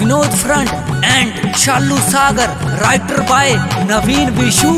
Vinod front end Shalu Sagar, writer by Naveen Vishu,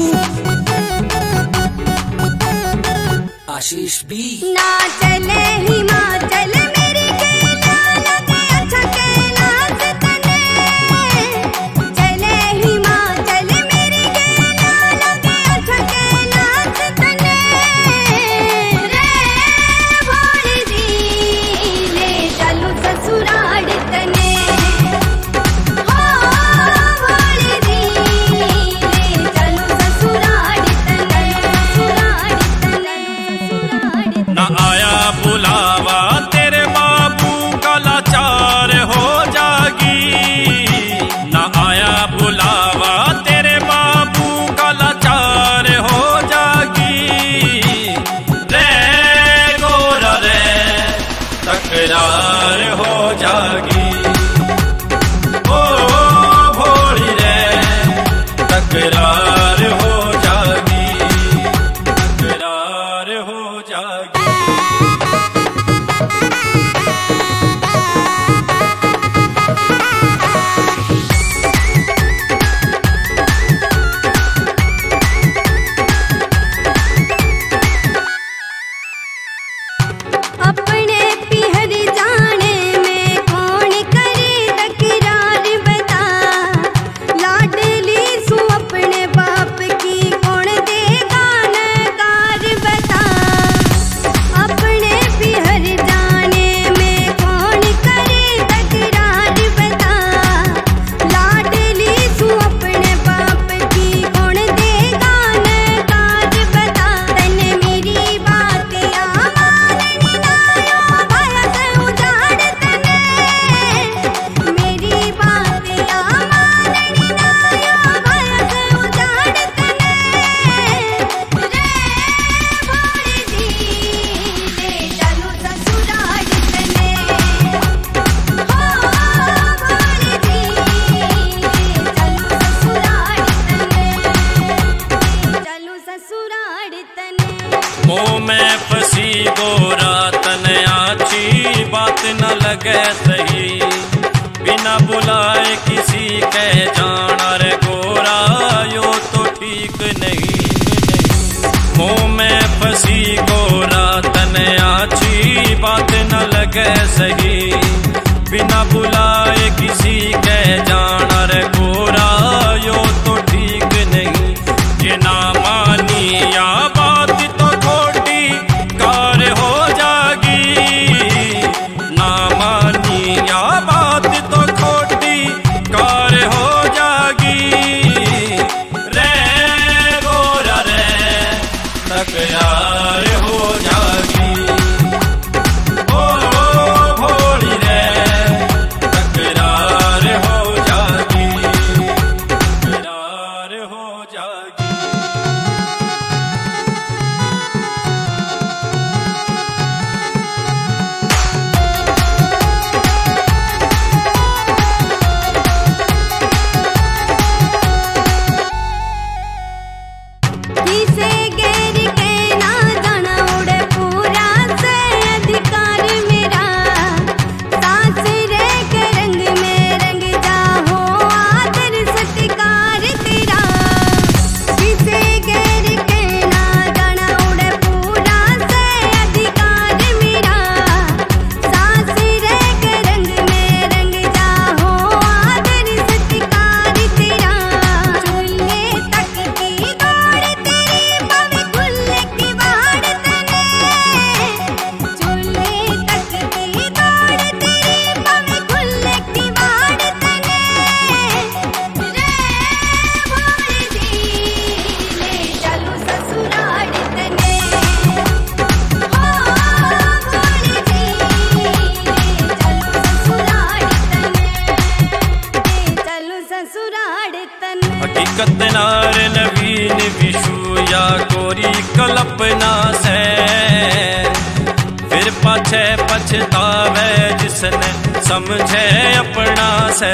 Ashish B. ना चले हिमाचल मेरी केला लगे अच्छा कैलाश तने, चले हिमाचल मेरी केला लगे अच्छा कैलाश तने, रे भोली दी ले चलू ससुराल तने, हो भोली दी ले चलू ससुराल तने, ससुराल तने, ससुराल ना आया बुलावा तेरे बाबू का लाचार हो जागी, ना आया बुलावा तेरे बाबू का लाचार हो जागी, रे गोरा रे तकरार हो जागी, ओ भोली रे तकरार हो जागी, तकरार हो जागी। अपने पिहर जाने में कौन करे तकरार बता, लाडली सु अपने बाप की कौन देगा नकार बता, अपने पिहर जाने में कौन करे तकरार बता, लाडली सु अपने बाप की कौन देगा नकार बता, तने मेरी बात आमाननी नायो भय से उजाड़ तने, मेरी बात आमाननी नायो भय से उजाड़ तने, रे भोली दी ले चलू ससुराल तने, हो भोली दी ले चलू ससुराल तने, चलू ससुराल तने। मोह में फंसी गोरा तने आछी बात न लगे सही, बिना बुलाए किसी कह जाना रे गोरा यो तो ठीक नहीं। मोह में फंसी गोरा तने आछी बात न लगे सही, बिना बुलाए किसी कह जाना रे गोरा यो तो ठीक नहीं। ये ना मानी या बात तो खोटी कार हो जागी, ना मानी या बात तो खोटी कार हो जागी, रे गोरा रे तकरार हो जागी, ओ भोली रे तकरार हो जागी, तकरार हो जागी। किसे गैर के ना जाना उड़े पूरा से अधिकार मेरा, सांस रे के रंग में रंग जा हो आदर सत्कार तेरा, किसे गैर के ना जाना उड़े पूरा से अधिकार मेरा, सांस रे के रंग में रंग जा हो आदर सत्कार तेरा, चूल्हे तक की दौड़ तेरी पवे खुले की वाड़ तने, चूल्हे तक की दौड़ तेरी पवे खुले की वाड़ तने, रे भोली दी ले चलू ससुराल तने, हो भोली दी ले चलू ससुराल तने, चलू ससुराल तने। हकीकत नार नवीन विशु या कोरी कल्पना से, फिर पाछे पछतावे जिसने समझे अपना से।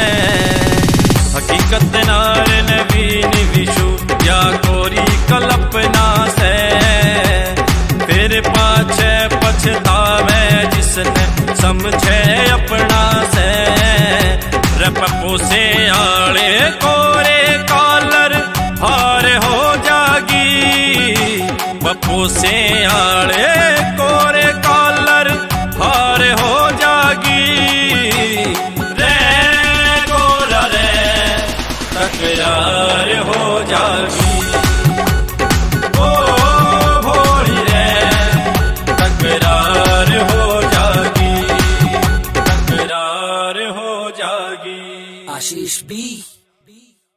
हकीकत नार नवीन विशु या कोरी कल्पना से, फिर पाछे पछतावे जिसने समझे अपना से। रे पप्पू से आले कोरे कॉलर हार हो जागी, पप्पू से आले कोरे कॉलर हार हो जागी। रे गोरा रे तकरार हो जागी, ओ भोली रे तकरार हो जागी, तकरार हो जागी। आशीष बी